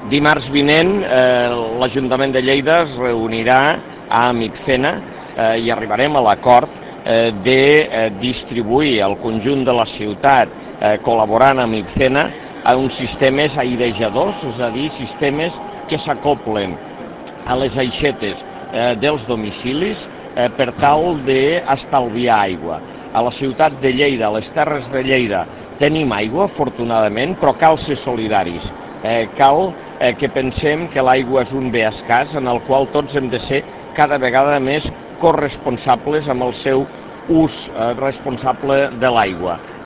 Dimarts vinent l'Ajuntament de Lleida es reunirà a Micfena i arribarem a l'acord de distribuir el conjunt de la ciutat col·laborant amb Micfena a uns sistemes airejadors, és a dir, sistemes que s'acoplen a les aixetes dels domicilis per tal d'estalviar aigua. A la ciutat de Lleida, a les Terres de Lleida, tenim aigua, afortunadament, però cal ser solidaris. Cal que pensem que l'aigua és un bé escàs en el qual tots hem de ser cada vegada més corresponsables amb el seu ús responsable de l'aigua.